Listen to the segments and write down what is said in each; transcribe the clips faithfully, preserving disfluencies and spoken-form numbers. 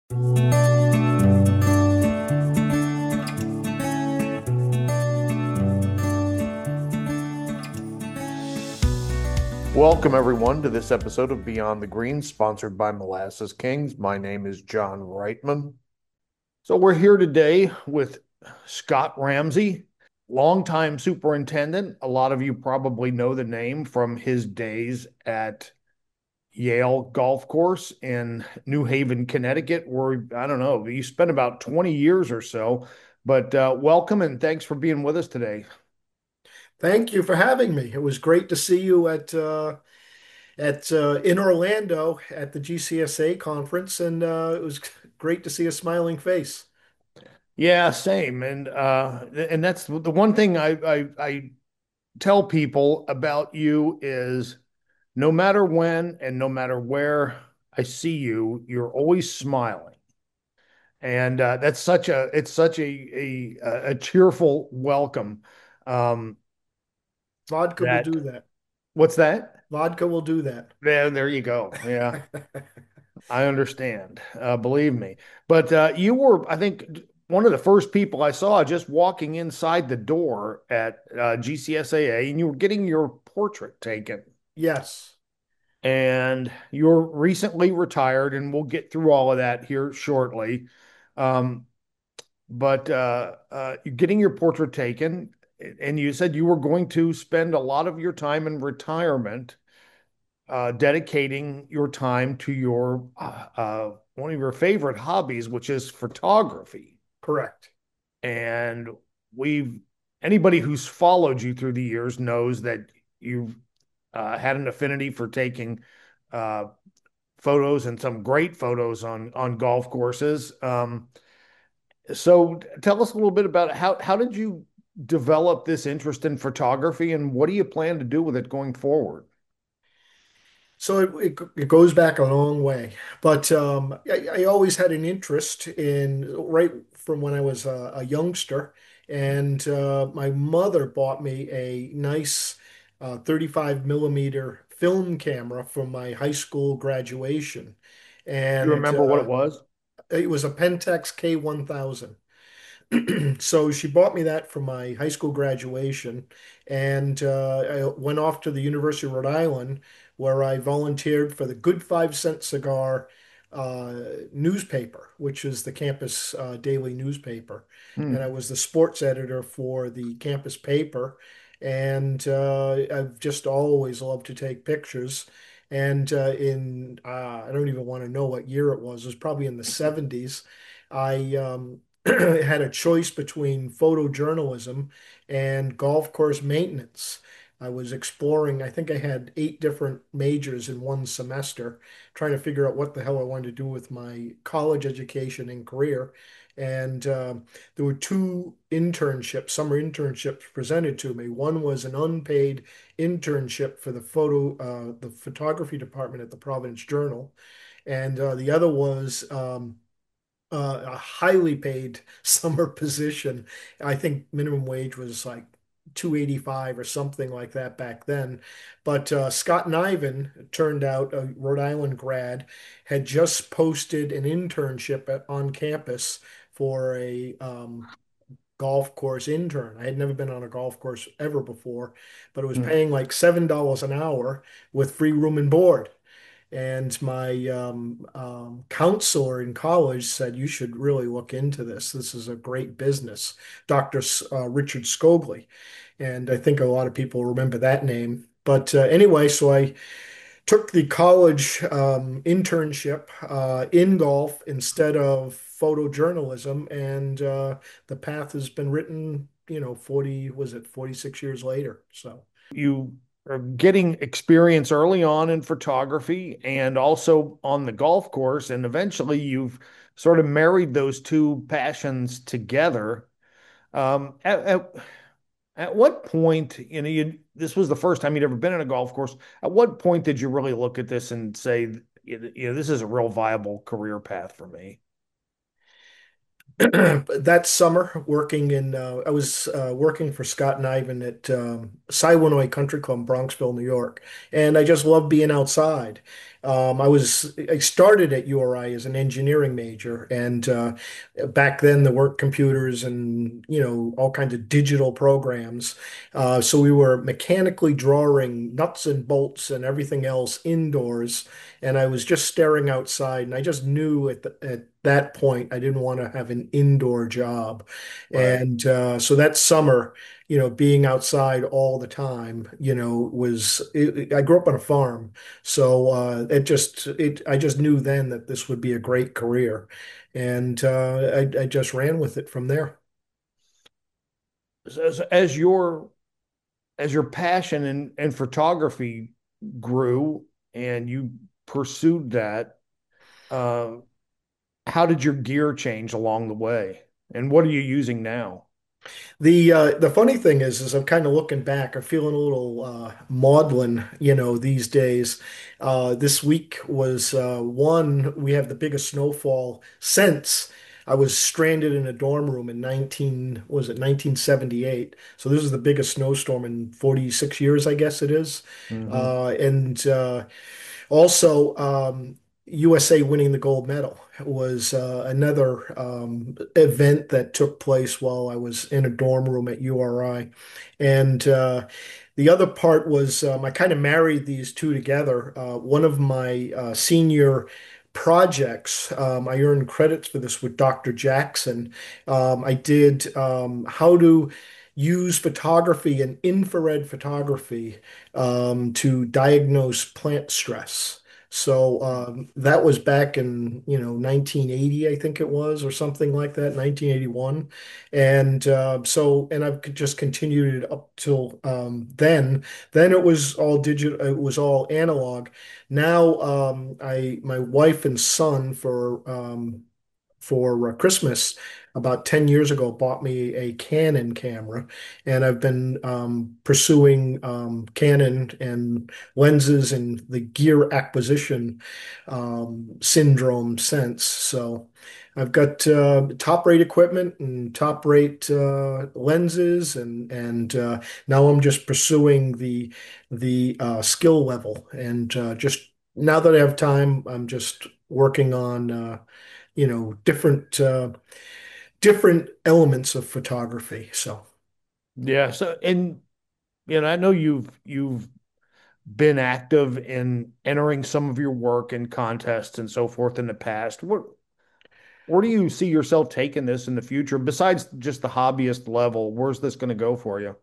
Welcome, everyone, to this episode of Beyond the Green, sponsored by Molasses Kings. My name is John Reitman. So, we're here today with Scott Ramsey, longtime superintendent. A lot of you probably know the name from his days at Yale Golf Course in New Haven, Connecticut, where I don't know, you spent about twenty years or so. But uh, welcome and thanks for being with us today. Thank you for having me. It was great to see you at uh, at uh, in Orlando at the G C S A conference, and uh, it was great to see a smiling face. Yeah, same. And uh, and that's the one thing I, I I tell people about you is no matter when and no matter where I see you, you're always smiling. And uh, that's such a it's such a a a cheerful welcome. Um, Vodka will that do that. what's that? Vodka will do that. Yeah, there you go. Yeah, I understand. Uh, believe me. But uh, you were, I think, one of the first people I saw just walking inside the door at uh, G C S A A, and you were getting your portrait taken. Yes, And you're recently retired, and we'll get through all of that here shortly. Um, but uh, uh, you're getting your portrait taken, and you said you were going to spend a lot of your time in retirement uh, dedicating your time to your uh, uh, one of your favorite hobbies, which is photography. correct. And we've anybody who's followed you through the years knows that you've uh, had an affinity for taking uh, photos and some great photos on on golf courses. Um, so tell us a little bit about how how did you develop this interest in photography, and what do you plan to do with it going forward? So it, it, it goes back a long way, but um, I, I always had an interest in right from when I was a, a youngster, and uh, my mother bought me a nice uh, thirty-five millimeter film camera for my high school graduation, You and remember what it uh, was? it was a Pentax K one thousand. So she bought me that for my high school graduation, and uh, I went off to the University of Rhode Island, where I volunteered for the Good Five Cent Cigar uh, newspaper, which is the campus uh, daily newspaper, and I Hmm. was the sports editor for the campus paper, and uh, I've just always loved to take pictures. And uh, in uh, I don't even want to know what year it was. It was probably in the seventies. I um, had a choice between photojournalism and golf course maintenance. I was exploring, I think I had eight different majors in one semester, trying to figure out what the hell I wanted to do with my college education and career. And um, there were two internships, summer internships presented to me. One was an unpaid internship for the photo, uh, the photography department at the Providence Journal, and uh, the other was um, uh, a highly paid summer position. I think minimum wage was like two eighty-five or something like that back then. But uh, Scott Niven, turned out a Rhode Island grad, had just posted an internship at, on campus for a um, golf course intern. I had never been on a golf course ever before, but it was Hmm. paying like seven dollars an hour with free room and board. And my um, um, counselor in college said, you should really look into this. This is a great business. doctor S- uh, Richard Scogley. And I think a lot of people remember that name. But uh, anyway, so I took the college um, internship uh, in golf instead of photojournalism. And uh, the path has been written, you know, forty, was it forty-six years later? So. You are getting experience early on in photography and also on the golf course, and eventually you've sort of married those two passions together. Um, at, at, at what point, you know, you, this was the first time you'd ever been in a golf course. At what point did you really look at this and say, you know, this is a real viable career path for me? That summer, working in, uh, I was uh, working for Scott Niven at um, Siwanoy Country Club, Bronxville, New York, and I just loved being outside. Um, I was I started at U R I as an engineering major, and uh, back then there weren't computers and you know all kinds of digital programs. Uh, so we were mechanically drawing nuts and bolts and everything else indoors, and I was just staring outside, and I just knew at the, at that point I didn't want to have an indoor job, Right. and uh, so that summer, you know, being outside all the time, you know, was it, I grew up on a farm. So uh, it just it I just knew then that this would be a great career, and uh, I, I just ran with it from there. As, as your as your passion in, in photography grew and you pursued that, uh, how did your gear change along the way? And what are you using now? The uh, the funny thing is, is I'm kind of looking back. I'm feeling a little uh, maudlin, you know, these days. Uh, this week was uh, one. We have the biggest snowfall since I was stranded in a dorm room in nineteen, was it nineteen seventy-eight? So this is the biggest snowstorm in forty-six years, I guess it is. Hmm. Uh, and uh, Also, um, U S A winning the gold medal was uh, another um, event that took place while I was in a dorm room at U R I. And uh, the other part was um, I kind of married these two together. Uh, one of my uh, senior projects, um, I earned credits for this with Doctor Jackson. Um, I did um, how to use photography and infrared photography um, to diagnose plant stress. So um, that was back in, you know, nineteen eighty, I think it was, or something like that, nineteen eighty-one. And uh, so, and I've just continued it up till um, then. Then it was all digital, it was all analog. Now, um, I, my wife and son for um, for uh, Christmas about ten years ago bought me a Canon camera, and I've been um, pursuing um, Canon and lenses and the gear acquisition um, syndrome since. So I've got uh, top rate equipment and top rate uh, lenses, and and uh, now I'm just pursuing the the uh, skill level, and uh, just now that I have time, I'm just working on uh, you know, different uh, different elements of photography. So, Yeah. So, and you know, I know you've you've been active in entering some of your work in contests and so forth in the past. What where do you see yourself taking this in the future? Besides just the hobbyist level, where's this going to go for you?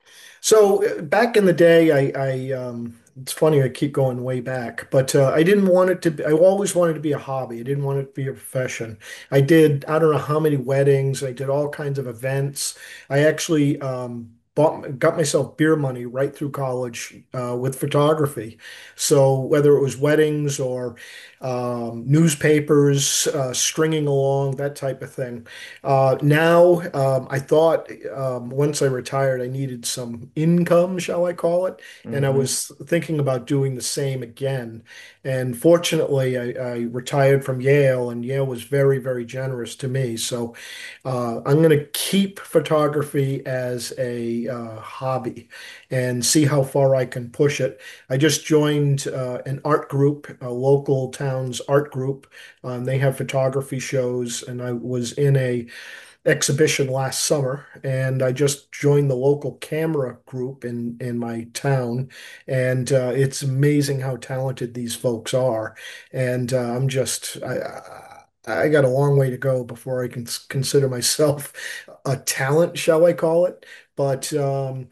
so uh, back in the day, I, I um, it's funny I keep going way back, but uh, I didn't want it to be, I always wanted it to be a hobby. I didn't want it to be a profession. I did, I don't know how many weddings. I did all kinds of events. I actually um, bought, got myself beer money right through college uh, with photography. So whether it was weddings or um, newspapers, uh, stringing along, that type of thing. Uh, now, um, I thought um, once I retired, I needed some income, shall I call it? And I Hmm. was thinking about doing the same again. And fortunately, I, I retired from Yale, and Yale was very, very generous to me. So uh, I'm going to keep photography as a uh, hobby and see how far I can push it. I just joined uh, an art group, a local town's art group. Um, they have photography shows, and I was in a exhibition last summer, and I just joined the local camera group in in my town, and uh, it's amazing how talented these folks are, and uh, I'm just I. I got a long way to go before I can s- consider myself a talent, shall I call it? But um,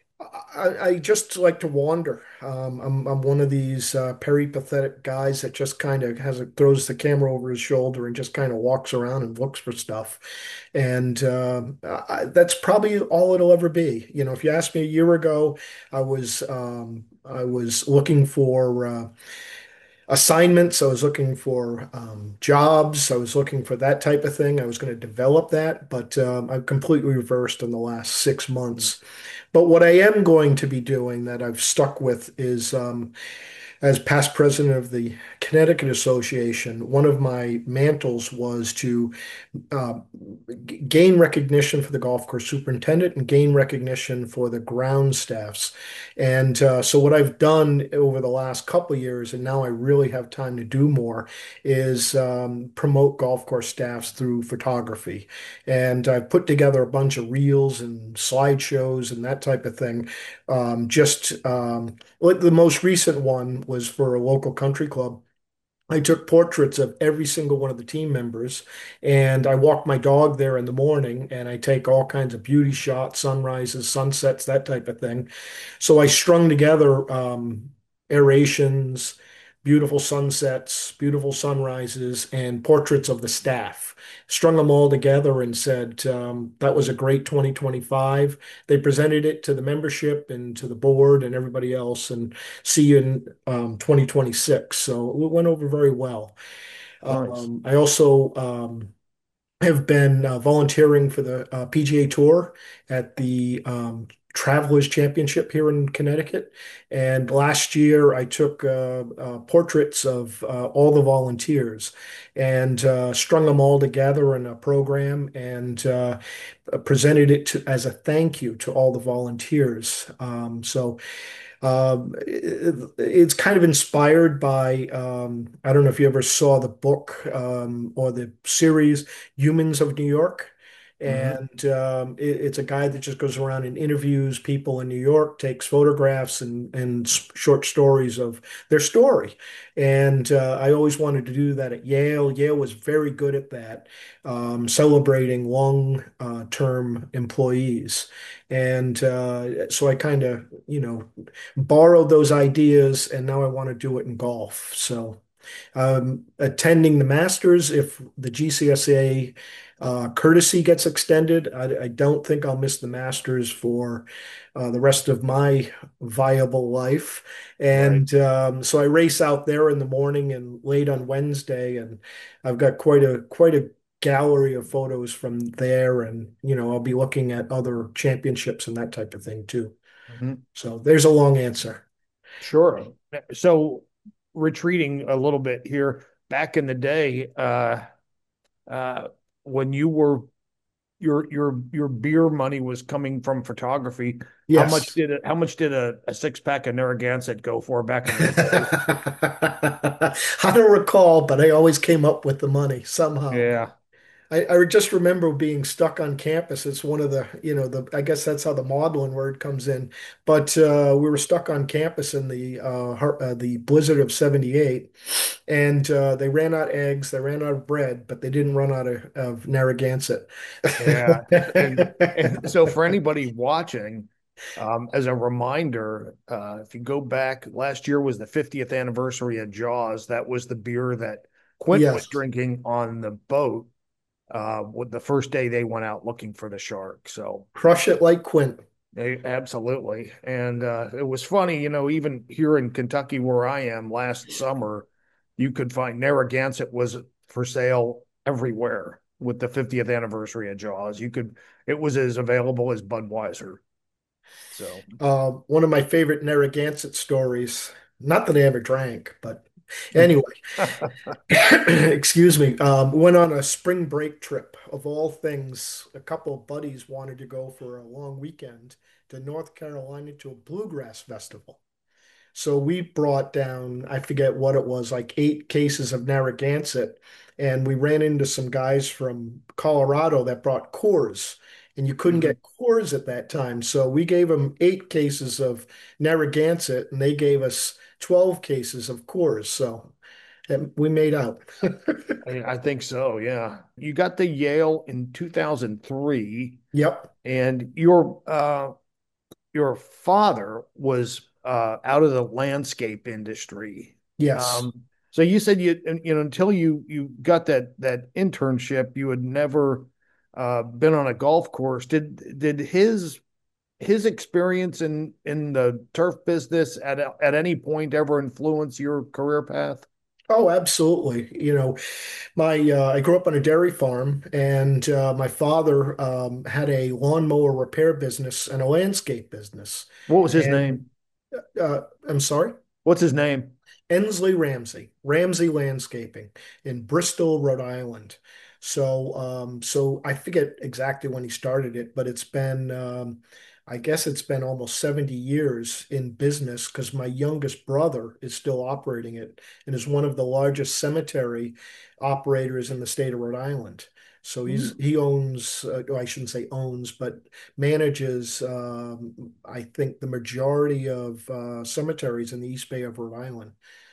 I, I just like to wander. Um, I'm I'm one of these uh, peripatetic guys that just kind of has a, throws the camera over his shoulder and just kind of walks around and looks for stuff, and um I, that's probably all it'll ever be. You know, if you asked me a year ago, I was um, I was looking for uh, assignments. I was looking for um, jobs. I was looking for that type of thing. I was going to develop that, but um, I've completely reversed in the last six months. But what I am going to be doing that I've stuck with is um, as past president of the Connecticut Association, one of my mantles was to uh, g- gain recognition for the golf course superintendent and gain recognition for the ground staffs. And uh, so, what I've done over the last couple of years, and now I really have time to do more, is um, promote golf course staffs through photography. And I've put together a bunch of reels and slideshows and that type of thing. Um, just um, like the most recent one was for a local country club. I took portraits of every single one of the team members, and I walk my dog there in the morning, and I take all kinds of beauty shots, sunrises, sunsets, that type of thing. So I strung together um, aerations, beautiful sunsets, beautiful sunrises, and portraits of the staff. Strung them all together and said, um, that was a great twenty twenty-five. They presented it to the membership and to the board and everybody else, and see you in um, twenty twenty-six. So it went over very well. Nice. Um, I also um, have been uh, volunteering for the uh, P G A Tour at the um, Travelers Championship here in Connecticut. And last year, I took uh, uh, portraits of uh, all the volunteers and uh, strung them all together in a program and uh, presented it to, as a thank you to all the volunteers. Um, so um, it, it's kind of inspired by, um, I don't know if you ever saw the book um, or the series Humans of New York. Hmm. And um, it, it's a guy that just goes around and interviews people in New York, takes photographs and, and s- short stories of their story. And uh, I always wanted to do that at Yale. Yale was very good at that, um, celebrating long-term employees. And uh, so I kind of, you know, borrowed those ideas, and now I want to do it in golf. So, um, attending the Masters, if the G C S A uh, courtesy gets extended, I, I don't think I'll miss the Masters for uh, the rest of my viable life. Right. And um, so I race out there in the morning and late on Wednesday, and I've got quite a quite a gallery of photos from there, and you know I'll be looking at other championships and that type of thing too. Hmm. So there's a long answer. Sure. So retreating a little bit here, back in the day, uh, uh, when you were your your your beer money was coming from photography, how much Yes. did it, how much did a, a six pack of Narragansett go for back in those days? I don't recall, but I always came up with the money somehow. Yeah. I, I just remember being stuck on campus. It's one of the, you know, the I guess that's how the maudlin word comes in. But uh, we were stuck on campus in the uh, har- uh, the blizzard of seventy-eight, and uh, they ran out of eggs, they ran out of bread, but they didn't run out of, of Narragansett. Yeah. And and so for anybody watching, um, as a reminder, uh, if you go back, last year was the fiftieth anniversary of Jaws. That was the beer that Quint was Yes, drinking on the boat, uh, with the first day they went out looking for the shark. So crush it like Quint. they, absolutely. And uh, it was funny, you know, even here in Kentucky where I am last summer, you could find Narragansett was for sale everywhere with the fiftieth anniversary of Jaws. You could, it was as available as Budweiser. So, Uh, one of my favorite Narragansett stories. Not that I ever drank, but anyway, excuse me. Um, went on a spring break trip. Of all things, a couple of buddies wanted to go for a long weekend to North Carolina to a bluegrass festival. So we brought down, I forget what it was, like eight cases of Narragansett. And we ran into some guys from Colorado that brought Coors. And you couldn't mhm. get Coors at that time. So we gave them eight cases of Narragansett and they gave us twelve cases of Coors. So and we made out. I, I think so. Yeah. You got the Yale in two thousand three, Yep. and your uh, your father was uh, out of the landscape industry. Yes. Um, so you said you you know until you you got that that internship, you had never uh, been on a golf course. Did did his his experience in in the turf business at at any point ever influence your career path? Oh, absolutely. You know, my uh, I grew up on a dairy farm, and uh, my father um, had a lawnmower repair business and a landscape business. What was his And name? uh, I'm sorry. What's his name? Ensley Ramsey, Ramsey Landscaping in Bristol, Rhode Island. So, um, so I forget exactly when he started it, but it's been, um, I guess it's been almost seventy years in business because my youngest brother is still operating it and is one of the largest cemetery operators in the state of Rhode Island. So he's Hmm. he owns, uh, well, I shouldn't say owns, but manages, um, I think, the majority of uh, cemeteries in the East Bay of Rhode Island.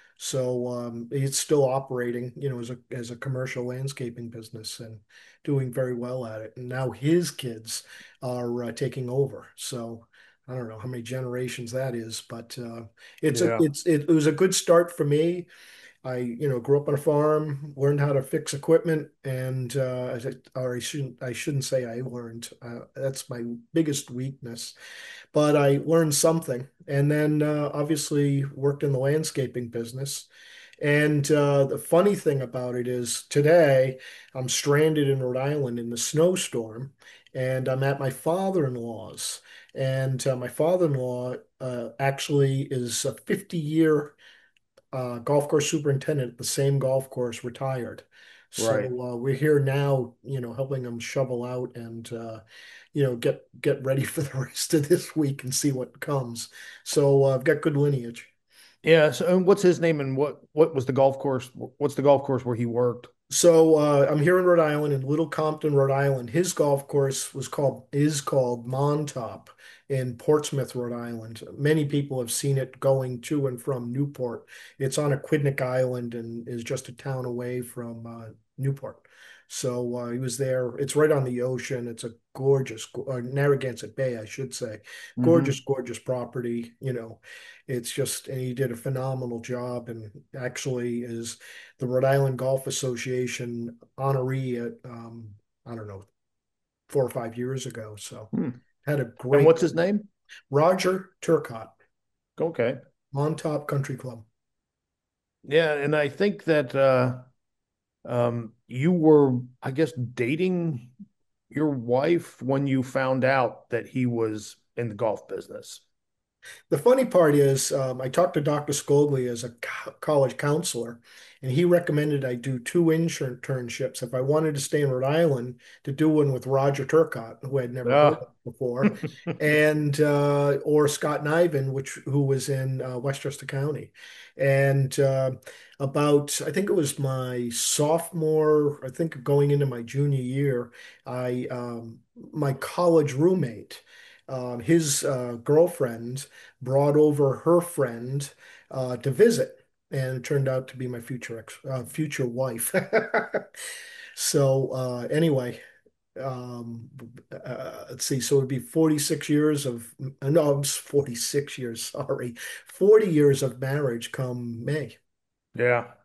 So um, it's still operating, you know, as a as a commercial landscaping business and doing very well at it. And now his kids are uh, taking over. So I don't know how many generations that is, but uh, it's a Yeah. it's it, it was a good start for me. I, you know, grew up on a farm, learned how to fix equipment, and uh, as I, or I shouldn't I shouldn't say I learned. Uh, that's my biggest weakness, but I learned something. And then uh, obviously worked in the landscaping business. And uh, the funny thing about it is today I'm stranded in Rhode Island in the snowstorm, and I'm at my father-in-law's. And uh, my father-in-law uh, actually is a fifty year uh, golf course superintendent at the same golf course, retired. So Right. uh, we're here now, you know, helping them shovel out and uh, you know get get ready for the rest of this week and see what comes. So uh, I've got good lineage. Yeah. So, and what's his name and what what was the golf course? What's the golf course where he worked? So uh, I'm here in Rhode Island, in Little Compton, Rhode Island. His golf course was called is called Montauk in Portsmouth, Rhode Island. Many people have seen it going to and from Newport. It's on Aquidneck Island and is just a town away from uh, Newport. So uh, he was there. It's right on the ocean. It's a gorgeous, uh, Narragansett Bay, I should say. Gorgeous, Hmm. gorgeous property. You know, it's just, and he did a phenomenal job. And actually is the Rhode Island Golf Association honoree at, um, I don't know, four or five years ago. So Hmm. had a And great what's his name? Roger Turcott, Okay. Montauk Country Club. Yeah, and I think that uh um you were, I guess, dating your wife when you found out that he was in the golf business. The funny part is, um, I talked to Doctor Scogli as a co college counselor, and he recommended I do two internships if I wanted to stay in Rhode Island to do one with Roger Turcott, who I'd never heard of Ah. before, and uh, or Scott Niven, which who was in uh, Westchester County. And uh, about, I think it was my sophomore, I think going into my junior year, I um, my college roommate, um, his uh, girlfriend brought over her friend uh, to visit, and it turned out to be my future ex uh, future wife. So uh, anyway, um, uh, let's see. So it'd be forty-six years of no, it's forty-six years. Sorry, forty years of marriage come May. Yeah.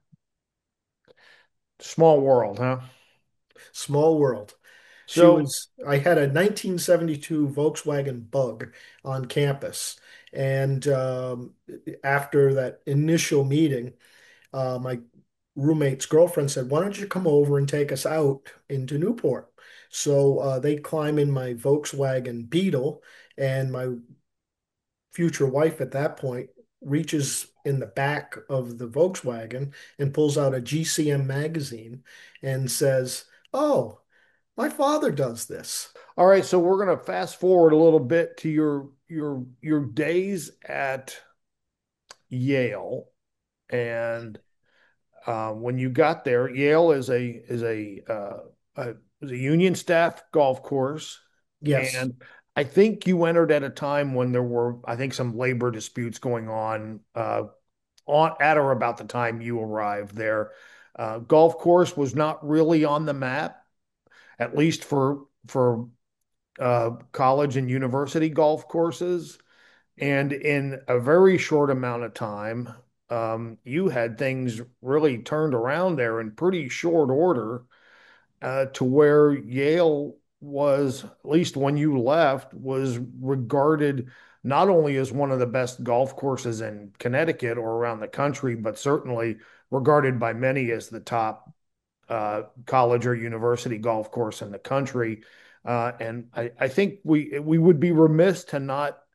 Small world, huh? Small world. She So, was. I had a nineteen seventy-two Volkswagen Bug on campus, and um, after that initial meeting, uh, my roommate's girlfriend said, "Why don't you come over and take us out into Newport?" So uh, they climb in my Volkswagen Beetle, and my future wife at that point reaches in the back of the Volkswagen and pulls out a G C M magazine and says, "Oh, my father does this." all right, so we're gonna fast forward a little bit to your your your days at Yale, and uh, when you got there, Yale is a is a uh, a, is a union staff golf course, Yes. and I think you entered at a time when there were, I think, some labor disputes going on uh, on at or about the time you arrived there. Uh, golf course was not really on the map, at least for for uh, college and university golf courses. And in a very short amount of time, um, you had things really turned around there in pretty short order uh, to where Yale was, at least when you left, was regarded not only as one of the best golf courses in Connecticut or around the country, but certainly regarded by many as the top uh, college or university golf course in the country. Uh, and I, I think we we would be remiss to not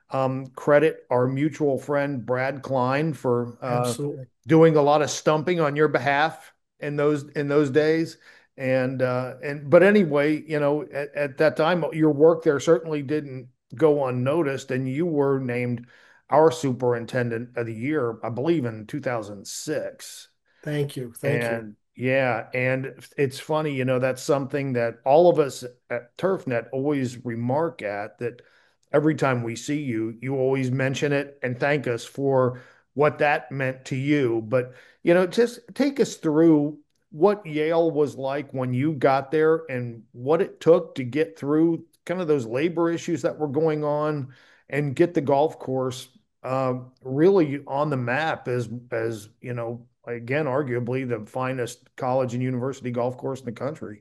um, credit our mutual friend Brad Klein for uh, Absolutely. doing a lot of stumping on your behalf in those in those days. And uh, and but anyway, you know, at, at that time, your work there certainly didn't go unnoticed, and you were named our superintendent of the year, I believe, in two thousand six. Thank you. Thank you. And yeah, and it's funny, you know, that's something that all of us at TurfNet always remark at, that every time we see you, you always mention it and thank us for what that meant to you. But, you know, just take us through what Yale was like when you got there and what it took to get through kind of those labor issues that were going on and get the golf course uh, really on the map as as you know, again, arguably the finest college and university golf course in the country.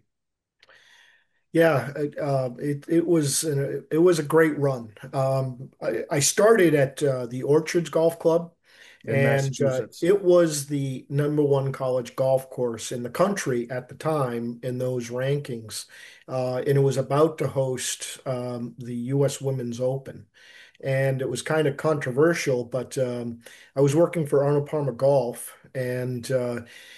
Yeah, it, uh, it it was an, it was a great run. Um, I, I started at uh, the Orchards Golf Club, In and uh, Massachusetts. it was the number one college golf course in the country at the time in those rankings, uh, and it was about to host um, the U S Women's Open, and it was kind of controversial. But um, I was working for Arnold Palmer Golf, and uh,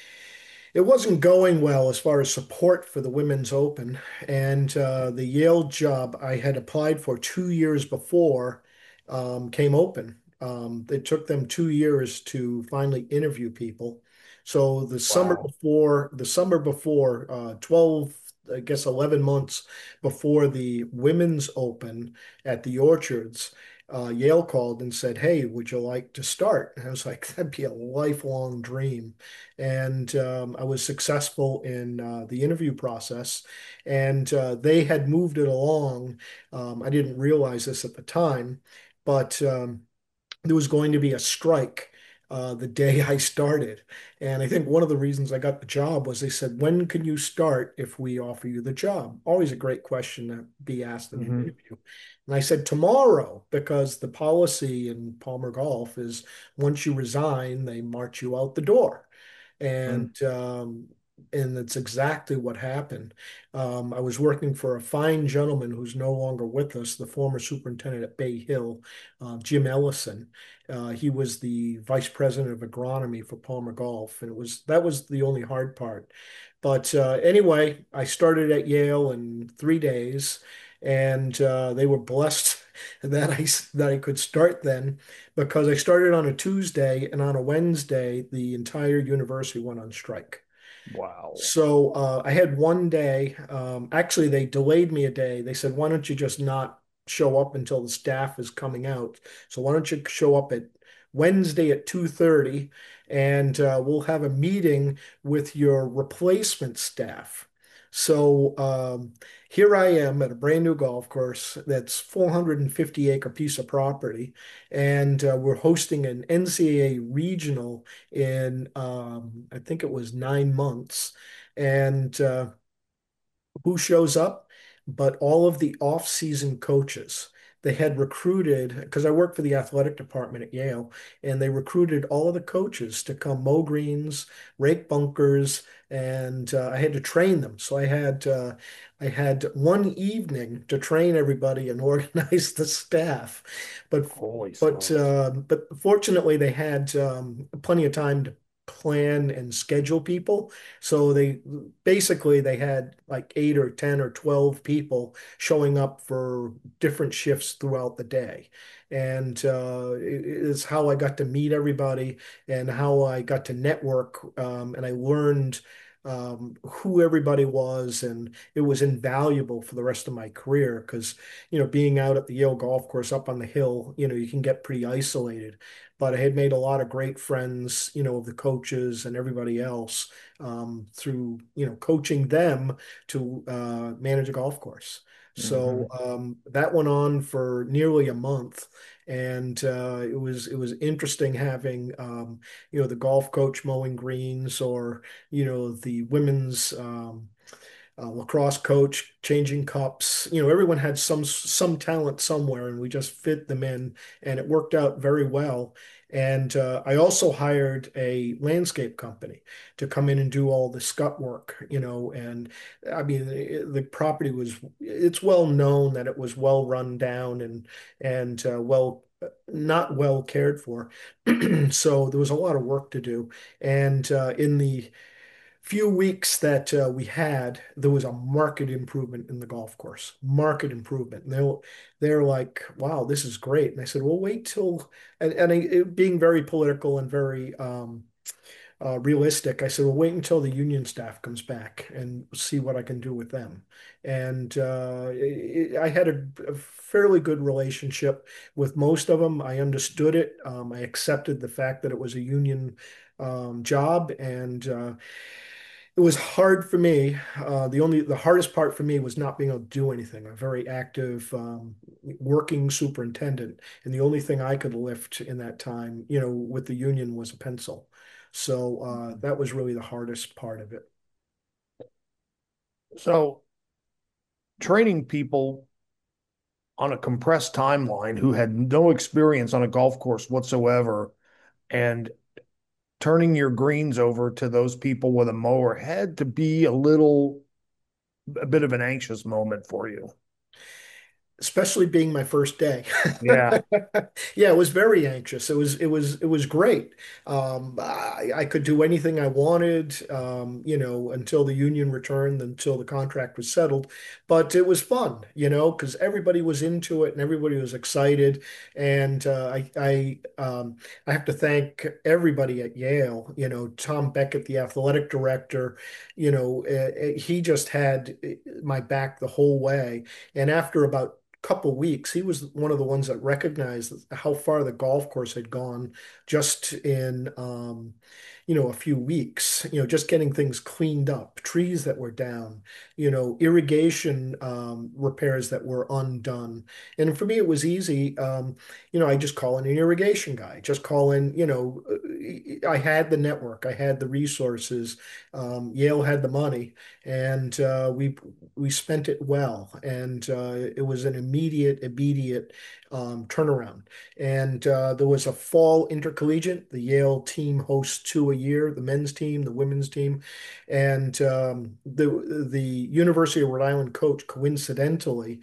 it wasn't going well as far as support for the Women's Open. And uh, the Yale job I had applied for two years before um, came open. Um, it took them two years to finally interview people. So the summer Wow. before, the summer before, uh, twelve, I guess eleven months before the Women's Open at the Orchards, uh, Yale called and said, "Hey, would you like to start?" And I was like, "That'd be a lifelong dream." And um, I was successful in uh, the interview process, and uh, they had moved it along. Um, I didn't realize this at the time, but um, there was going to be a strike uh, the day I started. And I think one of the reasons I got the job was they said, "When can you start if we offer you the job?" Always a great question to be asked in an Hmm. interview. And I said, "Tomorrow," because the policy in Palmer Golf is once you resign, they march you out the door. And um, and that's exactly what happened. Um, I was working for a fine gentleman who's no longer with us, the former superintendent at Bay Hill, uh, Jim Ellison. Uh, he was the vice president of agronomy for Palmer Golf, and it was that was the only hard part. But uh, anyway, I started at Yale in three days, and uh, they were blessed that I that I could start then because I started on a Tuesday, and on a Wednesday, the entire university went on strike. Wow. So uh, I had one day. Um, actually, they delayed me a day. They said, "Why don't you just not show up until the staff is coming out? So why don't you show up at Wednesday at two thirty, and uh, we'll have a meeting with your replacement staff." So um, here I am at a brand new golf course that's four hundred fifty acre piece of property, and uh, we're hosting an N C A A regional in um, I think it was nine months. And uh, who shows up? But all of the off-season coaches. They had recruited, because I work for the athletic department at Yale, and they recruited all of the coaches to come mow greens, rake bunkers, and uh, I had to train them. So I had uh, I had one evening to train everybody and organize the staff. But Holy but smokes. uh, but fortunately, they had um, plenty of time to plan and schedule people. So they basically they had like eight or ten or twelve people showing up for different shifts throughout the day. And uh, it is how I got to meet everybody and how I got to network. Um, and I learned um, who everybody was, and it was invaluable for the rest of my career because, you know, being out at the Yale golf course up on the hill, you know, you can get pretty isolated. But I had made a lot of great friends, you know, of the coaches and everybody else um, through you know coaching them to uh, manage a golf course. So Hmm. um, that went on for nearly a month, and uh, it was it was interesting having um, you know the golf coach mowing greens or you know the women's um, uh, lacrosse coach changing cups. You know, everyone had some some talent somewhere, and we just fit them in, and it worked out very well. And uh, I also hired a landscape company to come in and do all the scut work, you know. And I mean, it- the property was, it's well known that it was well run down and, and uh, well, not well cared for. So there was a lot of work to do. And uh, in the few weeks that uh, we had, there was a market improvement in the golf course, market improvement. And they're, they're like, wow, this is great. And I said, well, wait till, and, and I, it, being very political and very um, uh, realistic, I said, well, wait until the union staff comes back and see what I can do with them. And uh, it, I had a, a fairly good relationship with most of them. I understood it. Um, I accepted the fact that it was a union um, job, and uh, it was hard for me. Uh, the only the hardest part for me was not being able to do anything. I'm a very active um, working superintendent, and the only thing I could lift in that time, you know, with the union was a pencil. So uh, that was really the hardest part of it. So training people on a compressed timeline who had no experience on a golf course whatsoever and turning your greens over to those people with a mower had to be a little, a bit of an anxious moment for you. Especially being my first day. Yeah. Yeah, it was very anxious. It was it was it was great. Um, I, I could do anything I wanted, um, you know, until the union returned, until the contract was settled. But it was fun, you know, because everybody was into it and everybody was excited. And uh, I I um, I have to thank everybody at Yale. You know, Tom Beckett, the athletic director. You know, uh, he just had my back the whole way. And after about couple weeks, he was one of the ones that recognized how far the golf course had gone just in, um, you know, a few weeks, you know, just getting things cleaned up, trees that were down, you know, irrigation um, repairs that were undone. And for me, it was easy. Um, you know, I just call in an irrigation guy, just call in, you know, I had the network, I had the resources. Um, Yale had the money, and uh, we we spent it well, and uh, it was an immediate, immediate um, turnaround. And uh, there was a fall intercollegiate. The Yale team hosts two a year, the men's team, the women's team, and um, the the University of Rhode Island coach, coincidentally,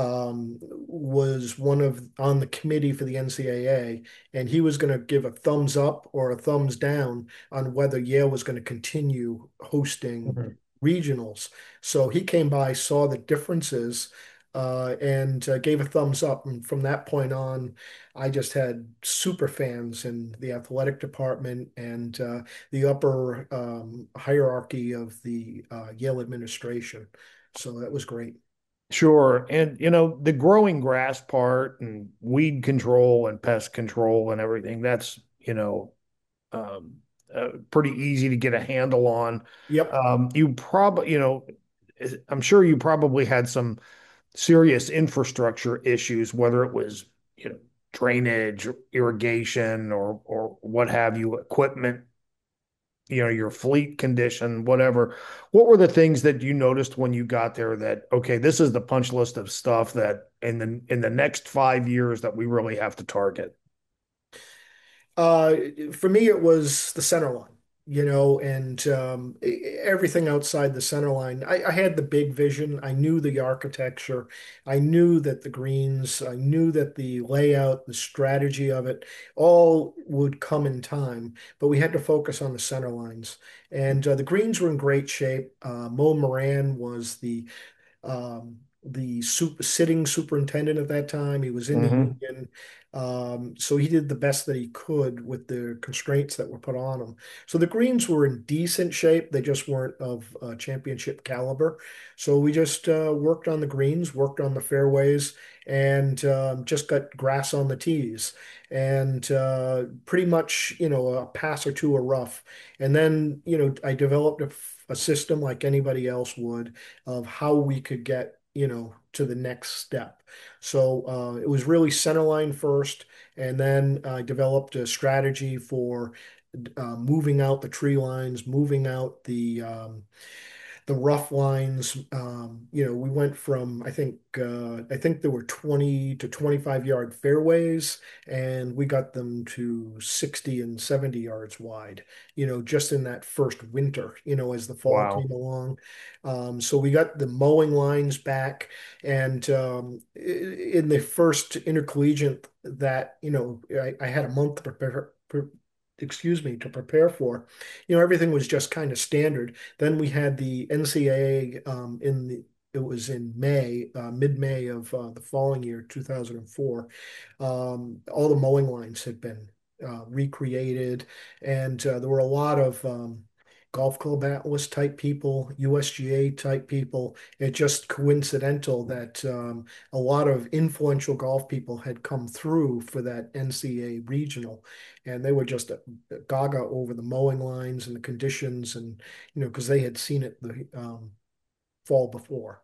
um, was one of on the committee for the N C double A, and he was going to give a thumbs up or a thumbs down on whether Yale was going to continue hosting Mhm. regionals. So he came by, saw the differences, uh, and uh, gave a thumbs up. And from that point on, I just had super fans in the athletic department and uh, the upper um, hierarchy of the uh, Yale administration. So that was great. Sure. And, you know, the growing grass part and weed control and pest control and everything, that's, you know, um, uh, pretty easy to get a handle on. Yep. Um, you probably, you know, I'm sure you probably had some serious infrastructure issues, whether it was, you know, drainage, irrigation, or or what have you, equipment, you know, your fleet condition, whatever. What were the things that you noticed when you got there that, okay, this is the punch list of stuff that in the in the next five years that we really have to target? Uh, for me, it was the center line, you know, and um, e- e, everything outside the center line. I, I had the big vision. I knew the architecture. I knew that the greens, I knew that the layout, the strategy of it, all would come in time. But we had to focus on the center lines. And uh, the greens were in great shape. Uh, Mo Moran was the um, the super, sitting superintendent at that time. He was in the Hmm. union. Um, so he did the best that he could with the constraints that were put on him. So the Greens were in decent shape. They just weren't of uh, championship caliber. So we just uh, worked on the greens, worked on the fairways, and um, just got grass on the tees. And uh, pretty much, you know, a pass or two are rough. And then, you know, I developed a, a system like anybody else would of how we could get, you know, to the next step. So uh, it was really centerline first, and then I developed a strategy for uh, moving out the tree lines, moving out the um, the rough lines. Um, you know, we went from I think uh, I think there were twenty to twenty-five yard fairways, and we got them to sixty and seventy yards wide. You know, just in that first winter. You know, as the fall Wow. came along, um, so we got the mowing lines back, and um, in the first intercollegiate that you know I, I had a month to prepare. pre- Excuse me, to prepare for. You know, everything was just kind of standard. Then we had the N C double A um, in the it was in May, uh, mid-May of uh, the following year, two thousand four. Um, all the mowing lines had been uh, recreated, and uh, there were a lot of um, golf club atlas type people, U S G A type people. It just coincidental that um, a lot of influential golf people had come through for that N C double A regional, and they were just uh, gaga over the mowing lines and the conditions, and you know, because they had seen it the um, fall before.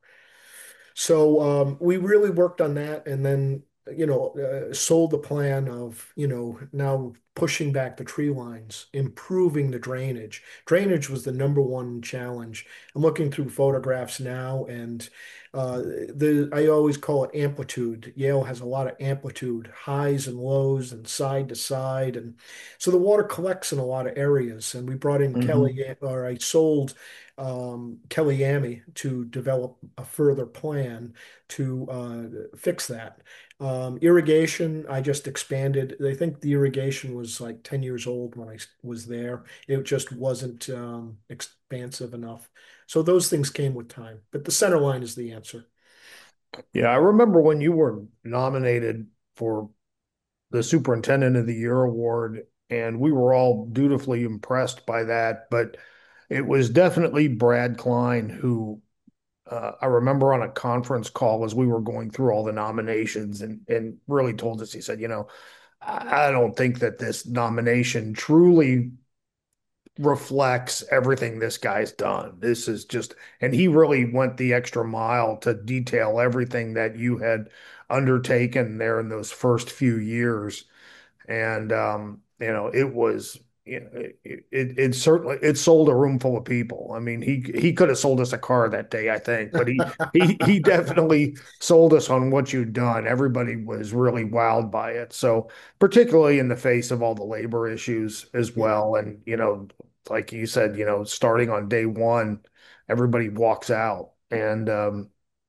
So um, we really worked on that, and then you know uh, sold the plan of you know now pushing back the tree lines, improving the drainage. Drainage was the number one challenge. I'm looking through photographs now, and uh, the I always call it amplitude. Yale has a lot of amplitude, highs and lows, and side to side, and so the water collects in a lot of areas. And we brought in Hmm. Kelly, or I sold um, Kelly Yami to develop a further plan to uh, fix that. Um, irrigation, I just expanded. I think the irrigation was like ten years old when I was there. It just wasn't um, expansive enough. So those things came with time. But the center line is the answer. Yeah, I remember when you were nominated for the Superintendent of the Year award, and we were all dutifully impressed by that. But it was definitely Brad Klein who uh, I remember on a conference call as we were going through all the nominations and and really told us, he said, you know, I, I don't think that this nomination truly reflects everything this guy's done. This is just, and he really went the extra mile to detail everything that you had undertaken there in those first few years. And um, you know, it was, you know, it, it it certainly it sold a room full of people. I mean, he he could have sold us a car that day, I think, but he he he definitely sold us on what you'd done. Everybody was really wowed by it. So, particularly in the face of all the labor issues as Yeah. well, and you know, like you said, you know, starting on day one, everybody walks out, and um,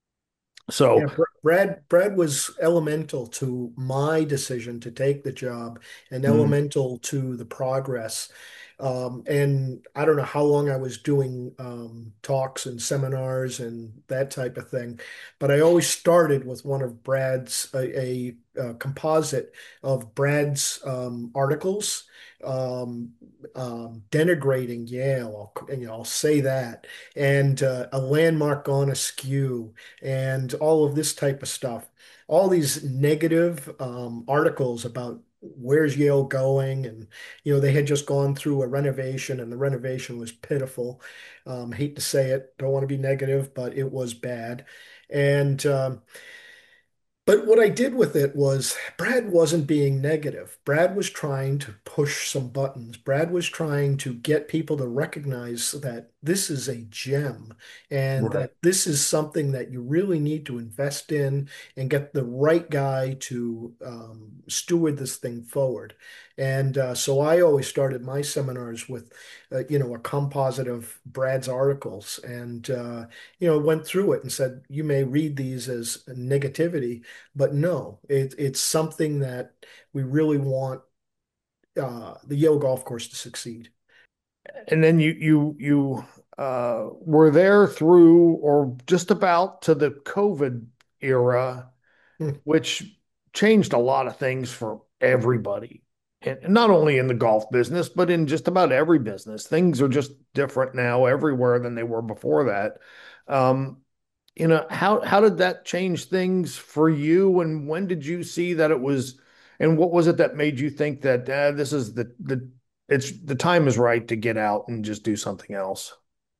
Yeah, so. Br- Brad Brad was elemental to my decision to take the job and Mm, elemental to the progress. Um, and I don't know how long I was doing um, talks and seminars and that type of thing, but I always started with one of Brad's a, a, a composite of Brad's um, articles um, um, denigrating Yale. I'll, you know, I'll say that, and uh, a landmark on askew and all of this type of stuff. All these negative um, articles about where's Yale going, and you know they had just gone through a renovation, and the renovation was pitiful. Um, hate to say it, don't want to be negative, but it was bad. And um, but what I did with it was Brad wasn't being negative. Brad was trying to push some buttons. Brad was trying to get people to recognize that this is a gem and right. that this is something that you really need to invest in and get the right guy to um, steward this thing forward. And uh, so I always started my seminars with, uh, you know, a composite of Brad's articles and, uh, you know, went through it and said, you may read these as negativity, but no, it, it's something that we really want uh, the Yale golf course to succeed. And then you you you uh, were there through or just about to the COVID era, Hmm. which changed a lot of things for everybody. And not only in the golf business, but in just about every business. Things are just different now everywhere than they were before that. Um, you know, how how did that change things for you? And when did you see that it was, and what was it that made you think that uh, this is the the it's the time is right to get out and just do something else?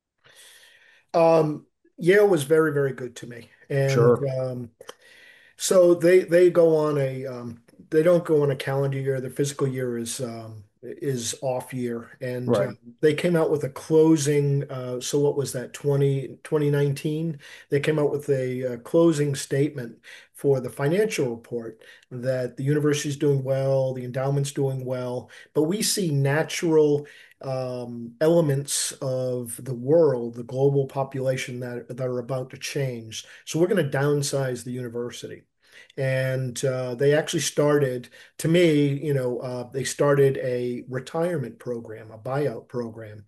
Um, Yale was very, very good to me, and Sure. um, so they they go on a um, they don't go on a calendar year. Their fiscal year is um, is off year, and uh, Right. they came out with a closing. Uh, so what was that? Twenty twenty nineteen. They came out with a uh, closing statement for the financial report that the university is doing well, the endowment's doing well, but we see natural um, elements of the world, the global population that that are about to change. So we're going to downsize the university. And uh, they actually started, to me, you know, uh, they started a retirement program, a buyout program.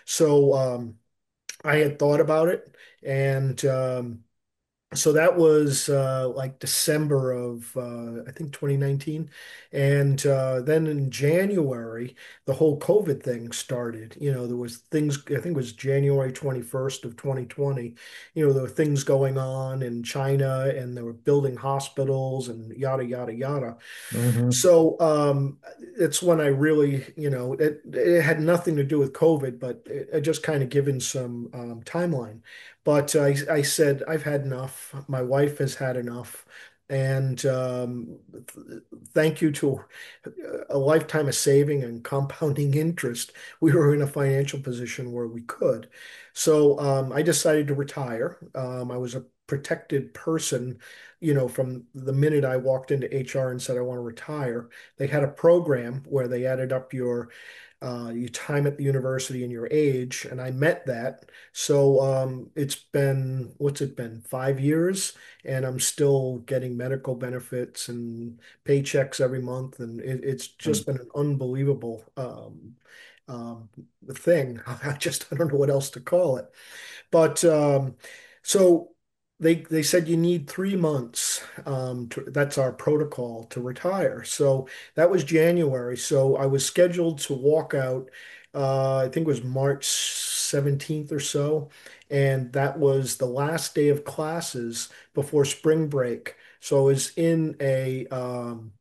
So um, I had thought about it, and um, so that was uh, like December of uh, I think twenty nineteen, and uh, then in January the whole COVID thing started. You know, there was things. I think it was January twenty-first of twenty twenty. You know, there were things going on in China, and they were building hospitals and yada yada yada. Hmm. So um, it's when I really, you know, it, it had nothing to do with COVID, but it, it just kind of given some um, timeline. But I, I said, I've had enough. My wife has had enough. And um, th- thank you to a lifetime of saving and compounding interest, we were in a financial position where we could. So um, I decided to retire. Um, I was a protected person, you know, from the minute I walked into H R and said I want to retire. They had a program where they added up your uh, your time at the university and your age, and I met that. So um, it's been, what's it been, five years, and I'm still getting medical benefits and paychecks every month, and it, it's just been an unbelievable um, um, thing. I just I don't know what else to call it. But um, so they they said you need three months. Um, to, that's our protocol to retire. So that was January. So I was scheduled to walk out. Uh, I think it was March seventeenth or so, and that was the last day of classes before spring break. So I was in a um,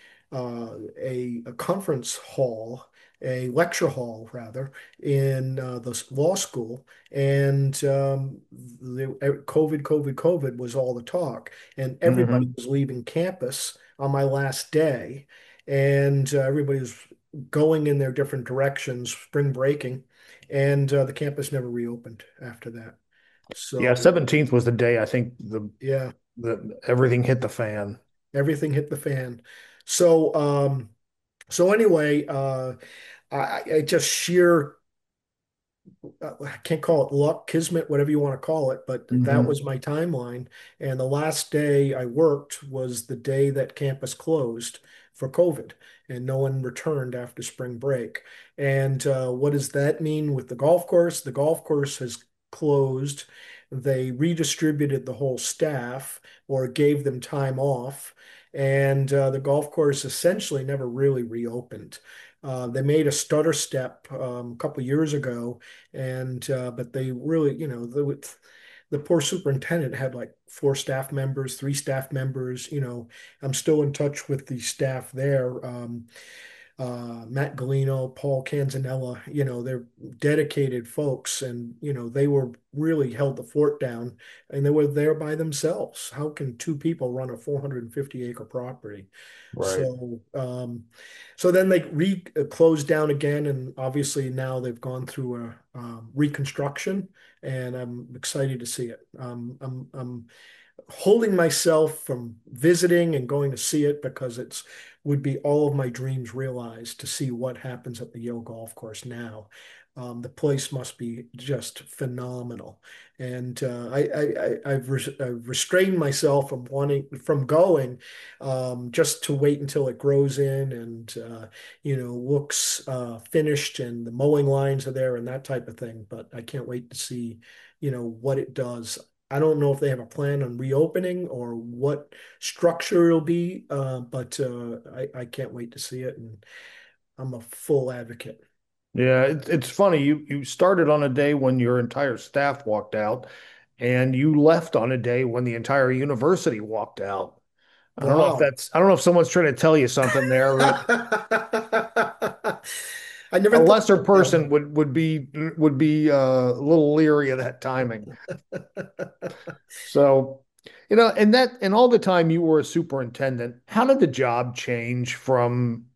uh, a, a conference hall, a lecture hall rather, in uh, the law school, and um, the COVID, COVID, COVID was all the talk, and everybody Hmm. was leaving campus on my last day, and uh, everybody was going in their different directions, spring breaking, and uh, the campus never reopened after that. Yeah, So seventeenth was the day I think the yeah, the everything hit the fan. everything hit the fan. So um, so anyway, uh, I, I just sheer, uh, I can't call it luck, kismet, whatever you want to call it, but that Hmm. was my timeline. And the last day I worked was the day that campus closed for COVID, and no one returned after spring break. And uh, what does that mean with the golf course? The golf course has closed. They redistributed the whole staff or gave them time off. And uh, the golf course essentially never really reopened. Uh, they made a stutter step um, a couple years ago, and uh, but they really, you know, the the poor superintendent had like four staff members, three staff members. You know, I'm still in touch with the staff there. Um, uh, Matt Galino, Paul Canzanella, you know, they're dedicated folks, and you know they were really held the fort down, and they were there by themselves. How can two people run a four hundred fifty acre property? Right. So, um, so then they re uh, closed down again, and obviously now they've gone through a um, reconstruction, and I'm excited to see it. Um, I'm I'm holding myself from visiting and going to see it because it's would be all of my dreams realized to see what happens at the Yale Golf Course now. Um, the place must be just phenomenal, and uh, I, I, I have res I've restrained myself from wanting from going, um, just to wait until it grows in and uh, you know looks uh, finished and the mowing lines are there and that type of thing. But I can't wait to see, you know, what it does. I don't know if they have a plan on reopening or what structure it'll be, uh, but uh, I, I can't wait to see it, and I'm a full advocate. Yeah, it's it's funny. You you started on a day when your entire staff walked out, and you left on a day when the entire university walked out. I don't know if Wow. that's I don't know if someone's trying to tell you something there, but I never a thought lesser of it person would would be would be uh, a little leery of that timing. that way. So, you know, and that and all the time you were a superintendent, how did the job change from,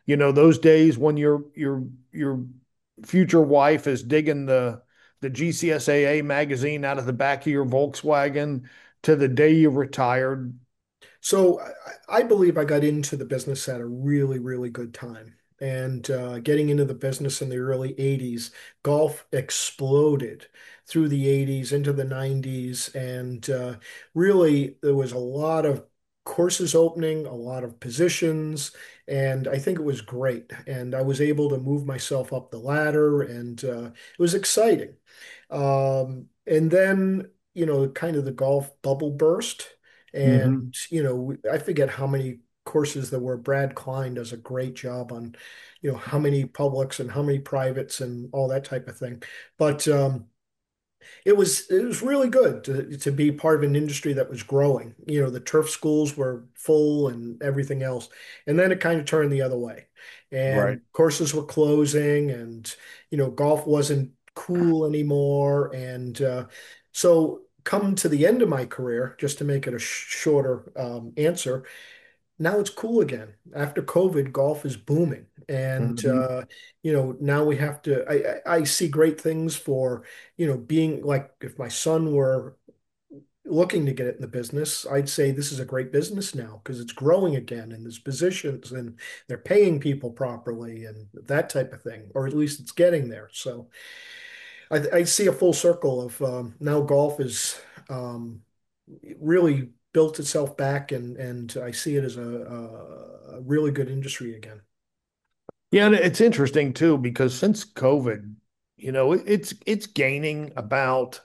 You know, those days when your your your future wife is digging the the G C S A A magazine out of the back of your Volkswagen to the day you retired. So I, I believe I got into the business at a really, really good time. And uh, getting into the business in the early eighties, golf exploded through the eighties into the nineties. And uh, really, there was a lot of courses opening, a lot of positions. And I think it was great. And I was able to move myself up the ladder, and uh, it was exciting. Um, and then, you know, kind of the golf bubble burst. Hmm. And, you know, I forget how many courses there were. Brad Klein does a great job on, you know, how many publics and how many privates and all that type of thing. But um, it was it was really good to to be part of an industry that was growing. You know, the turf schools were full and everything else. And then it kind of turned the other way. Right. And courses were closing, and you know, golf wasn't cool anymore. And uh, so come to the end of my career, just to make it a sh shorter um, answer, now it's cool again. After COVID, golf is booming. And Hmm. uh, you know, now we have to I, I I see great things for, you know, being like if my son were looking to get it in the business, I'd say this is a great business now because it's growing again and there's positions and they're paying people properly and that type of thing, or at least it's getting there. So I, I see a full circle of um, now golf is um, really built itself back, and and I see it as a, a, a really good industry again. Yeah, and it's interesting too because since COVID, you know, it, it's it's gaining about,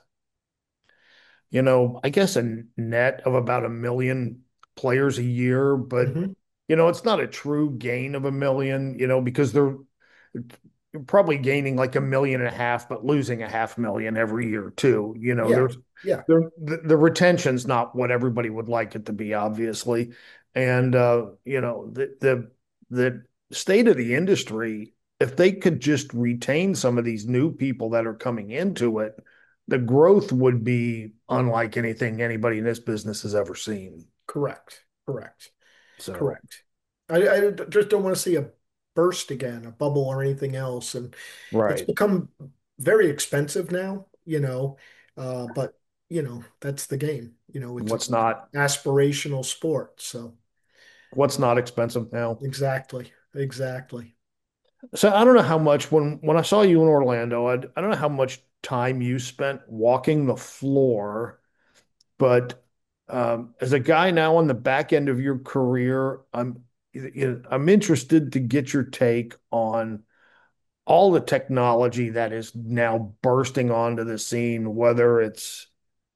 you know, I guess a net of about a million players a year, but Hmm. you know, it's not a true gain of a million, you know, because they're probably gaining like a million and a half, but losing a half million every year too. You know, Yeah, there's yeah, there the, the retention's not what everybody would like it to be, obviously. And uh, you know, the the the state of the industry, if they could just retain some of these new people that are coming into it, the growth would be unlike anything anybody in this business has ever seen. correct, correct, So, correct. I, I just don't want to see a burst again, a bubble or anything else. And it's right. become very expensive now, you know, uh, but you know, that's the game. You know, it's What's an not aspirational sport. So what's not expensive now? exactly, exactly. So I don't know how much when when I saw you in Orlando, I I don't know how much time you spent walking the floor, but um, as a guy now on the back end of your career, I'm you know, I'm interested to get your take on all the technology that is now bursting onto the scene, whether it's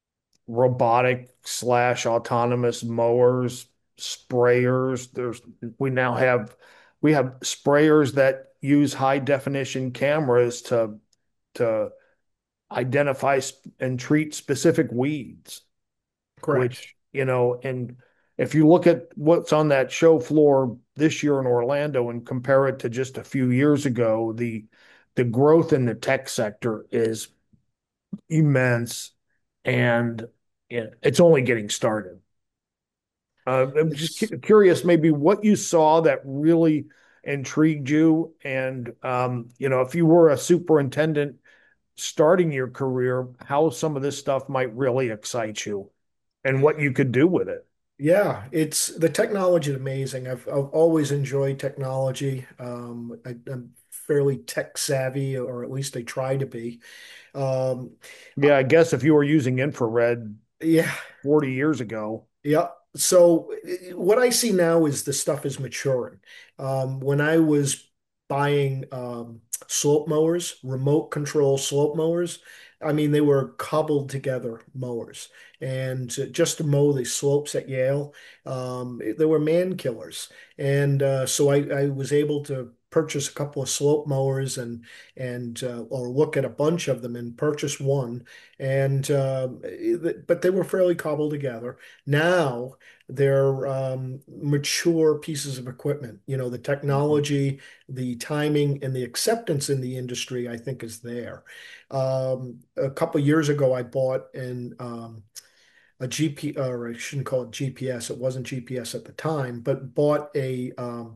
robotic slash autonomous mowers, sprayers. There's we now have we have sprayers that use high definition cameras to to identify and treat specific weeds, Correct. which, you know, and if you look at what's on that show floor this year in Orlando and compare it to just a few years ago, the the growth in the tech sector is immense, and it's only getting started. Uh, I'm just It's curious, maybe what you saw that really intrigued you, and um, you know, if you were a superintendent starting your career, how some of this stuff might really excite you, and what you could do with it. Yeah, it's the technology is amazing. I've I've always enjoyed technology. Um, I, I'm fairly tech savvy, or at least I try to be. Um, Yeah, I guess if you were using infrared yeah, forty years ago. yeah. So i- what I see now is the stuff is maturing. Um, when I was buying um, slope mowers, remote control slope mowers, I mean they were cobbled together mowers, and uh, just to mow the slopes at Yale, um, they were man killers. And uh, so I, I was able to purchase a couple of slope mowers and and uh, or look at a bunch of them and purchase one. And uh, but they were fairly cobbled together. Now they're um, mature pieces of equipment. You know, the Mhm. technology, the timing, and the acceptance in the industry, I think, is there. Um, a couple years ago, I bought an um, a G P, or I shouldn't call it G P S. It wasn't G P S at the time, but bought a um,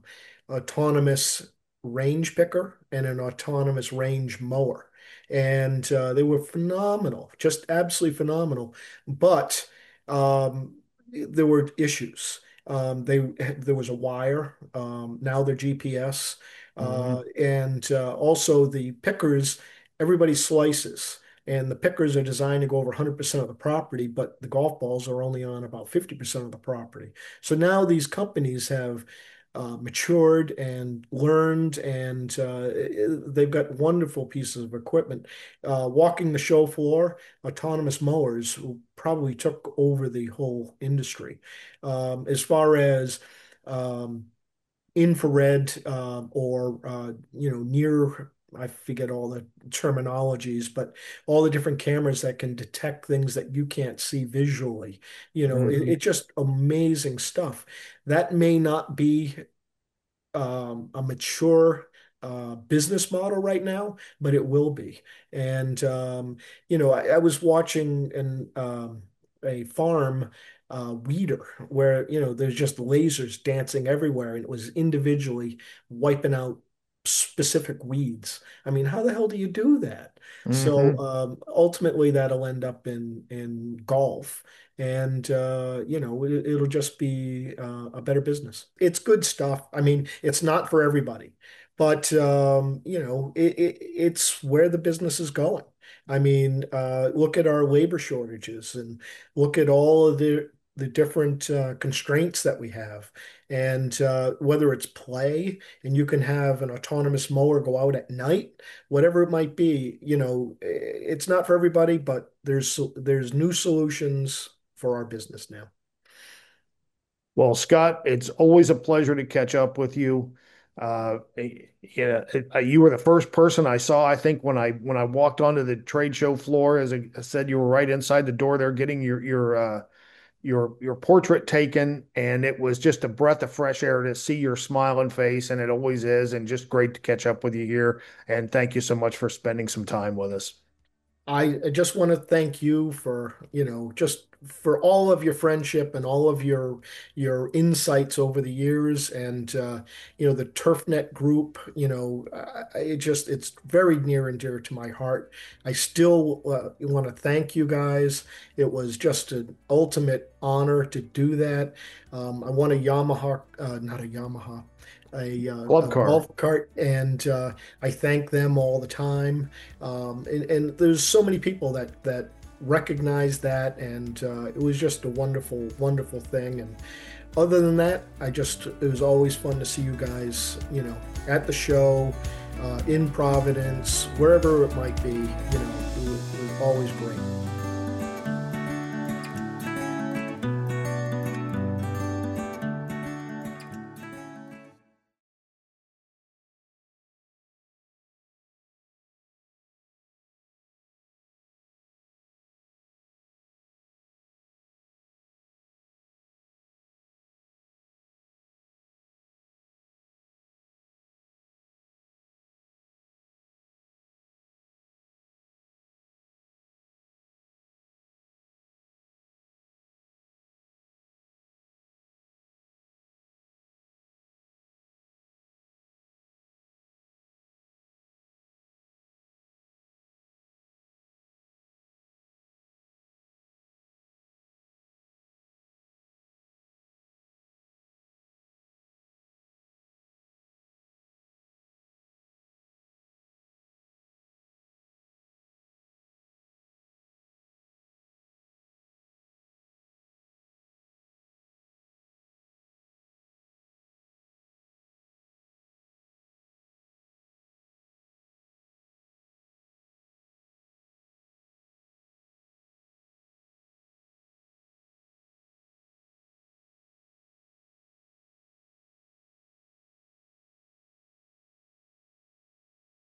autonomous range picker and an autonomous range mower. And uh, they were phenomenal, just absolutely phenomenal. But um, there were issues. Um, they there was a wire. Um, now they're G P S, Hmm. uh, and uh, also the pickers. Everybody slices, and the pickers are designed to go over one hundred percent of the property, but the golf balls are only on about fifty percent of the property. So now these companies have uh, matured and learned, and uh, they've got wonderful pieces of equipment. Uh, walking the show floor, autonomous mowers probably took over the whole industry. Um, as far as um, infrared uh, or uh, you know near I forget all the terminologies, but all the different cameras that can detect things that you can't see visually. You know, it, Hmm. it's just amazing stuff. That may not be um, a mature uh, business model right now, but it will be. And um, you know, I, I was watching an um, a farm uh, weeder where you know there's just lasers dancing everywhere, and it was individually wiping out specific weeds. I mean, how the hell do you do that? So Hmm. um, ultimately, that'll end up in in golf and uh, you know it, it'll just be uh, a better business. It's good stuff. I mean, it's not for everybody, but um, you know it, it, it's where the business is going. I mean, uh, look at our labor shortages and look at all of the the different uh, constraints that we have, and uh, whether it's play and you can have an autonomous mower go out at night, whatever it might be, you know, it's not for everybody, but there's there's new solutions for our business now. Well, Scott, it's always a pleasure to catch up with you. Uh, yeah, it- uh, you were the first person I saw, I think, when I when I walked onto the trade show floor. As I said, you were right inside the door there, getting your your uh, your your portrait taken, and it was just a breath of fresh air to see your smiling face, and it always is, and just great to catch up with you here. And thank you so much for spending some time with us. I I just want to thank you for, you know, just for all of your friendship and all of your your insights over the years and uh, you know, the TurfNet group, you know, I, it just it's very near and dear to my heart. I still uh, want to thank you guys. It was just an ultimate honor to do that. Um, I want a Yamaha, uh, not a Yamaha, a, uh, Club a card. golf cart, and uh, I thank them all the time. Um, and, and there's so many people that that recognize that, and uh, it was just a wonderful, wonderful thing. And other than that, I just it was always fun to see you guys, you know, at the show, uh, in Providence, wherever it might be. You know, it was, it was always great.